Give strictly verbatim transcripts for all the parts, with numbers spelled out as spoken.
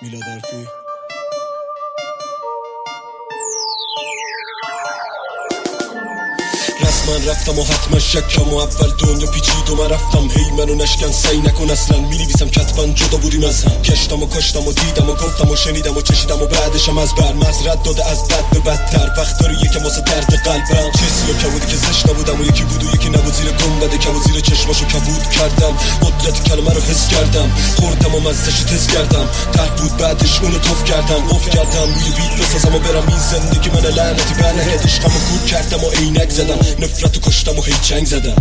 میلاد آرپی. رسما رفتم و حتما شکم و اول دنیا پیچید و من رفتم. هی منو نشکن سعی نکن اصلا، می‌نویسم کتبا جدا بودیم از هم. کشتم و کاشتم و دیدم و گفتم و شنیدم و چشیدم و بعدشم از بر مزرد داده از بد به بدتر. وقت داره یکم واسه درد قلبم. چیزی که بودی که زشت نبودم و یکی بود و یکی نبود. زیر گنبد که و زیر چشماشو کبود کردم. قدرت کلمه رو حس کردم، خوردم و مزه‌شو تست کردم. ته بود بعدش اونو توف کردم. اوف کردم روی بیت بسازم و برم این زندگی من لعنتی بر نکرد. عشقمو کور کردم و عینک زدم، نفرتو کشتم و هی چنگ زدم.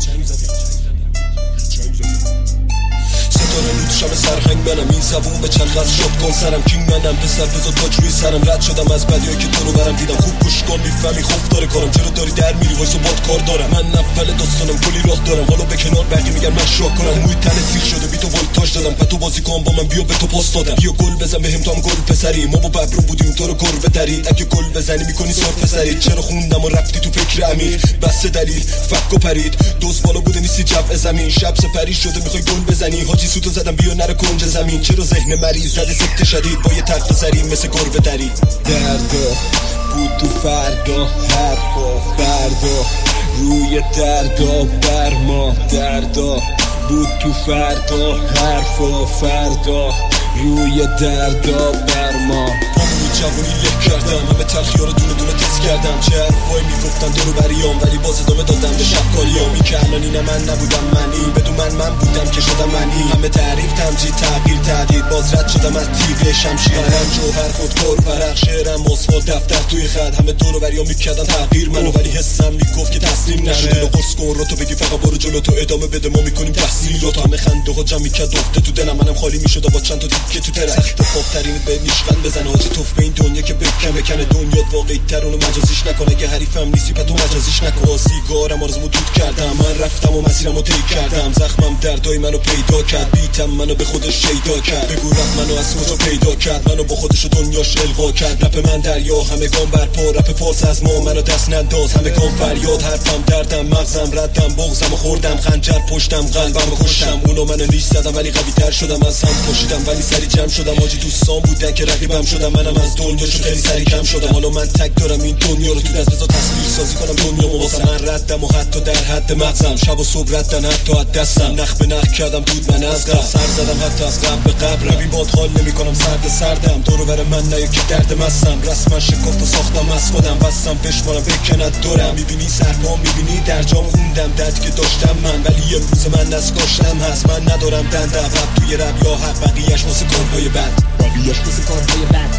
ستاره رود شب سرهنگ منم، این زبون به چرخ از شد کن سرم. کینگ منم پسر بزا تاج روی سرم. رد شدم از بدیایی که تو رو برم دیدم. خوب گوش کن میفهمی خوب داره کارم. چرا داری در میری وایسا باد کار دارم. من اول داستانم کلی راه دارم. حالا به کنار بقیه میگن من شاکرم. موی تن سیر شده بی تو ولتاژ دادم. پتو بازی کن با من بیا به تو پاس دادم. بیا گل بزن بهم تو هم گل پسری. ما با ببرو بودیم تو رو گربه دری. اگه گل بزنی میکنی سر پسری. چرا خوندم و رفتی تو فکر عمیق بس دلیل فک و پرید. دوست بالا بوده نیستی جو زمین. شب سپری شده میخوای گل بزنی. حاجی سوتو زدم بیا نره کنج زمین. چرا ذهن مریض زده سکته شدید با یه تخت سری مثل گربه دری. دردا بود تو فردا، حرفا فردا روی دردا بر ما. دردا بود تو فردا، حرفا فردا روی دردا بر ما. همون جوانی له کردم، همه تلخی‌ها رو دونه دونه تست کردم. چه حرفایی میگفتن دورو بریام، ولی باز ادامه دادم به شبکاریام. این که الان اینه من نبودم منی، بدون من من بودم که شدم منی. همه تعریف تمجید تغییر تهدید، باز رد شدم از تیغ شمشیر. هم جوهر خودکار ورق شعرم اسفال دفتر توی خط. همه دورو بریام میکردن تغییر منو، ولی حسم میگفت که تسلیم نشو. دلو قرص کن رو تو بگی فقط برو جلو، تو ادامه بده ما میکنیم تحصیل رو. همه خنده ها جمع میکرد دفته تو دلم. منم خالی میشد با چند تا دیگه تو ترک. اتفاق‌ترین به نیشخند بزنه حاجی توف به این دنیا که بکن بکنه. دنیا واقعی تر اونو مجازیش نکنه. اگه حریفم نیستی پتو مجازیش نکن. سیگارم آرزومو دود کردم، من رفتم و مسیرمو طی کردم. زخمم دردای منو پیدا کرد، بیتم منو به خودش شیدا کرد. بگو رپ منو از کجا پیدا کرد، منو با خودش و دنیاش القا کرد. رپ من دریا همگان برپا، رپ فارس از ما منو دست ننداز. همگان فریاد، حرفم دردم، مغزم ردم، بغزمو خوردم، خنجر پشتم، قلبمو کشتم. اونو منو نیش زدم ولی قوی تر شدم، از هم پشیدم ولی سری جمع شدم. حاجی دوستان بودن که رقیبم شدم، منم از دنیاشو خیلی سری کم شدم. حالا من تک دارم این دنیا رو تو دست، بذار تصویر سازی کنم دنیامو واسه من. ردم و حتی در حد مغزم، شب و صبح ردن حتی از دستم. نخ به نخ کردم دود من از قبل، سر زدم حتی از قبل به قبر. ربی باد حال نمی کنم سرد سردم، دورو بر من نیا که درد مستم. رسما شکفت و ساختم از خودم، بستم بشمارم بکند دورم. میبینی سرپا میبینی در جام خوندم دردی که داشتم من، ولی امروز من دستگاشتم هست. من ندارم دنده رب توی رب یا حق، بقیهش واسه کارهای بد، بقیهش واسه کارهای بد.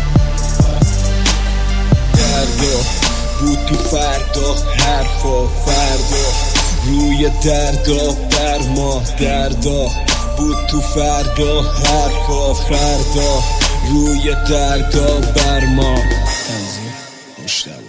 دردا بود تو فردا، حرفا فردا روی دردا بر ما. دردا بود تو فردا، حرفا فردا روی دردا بر ما. تنظیم مشتبه.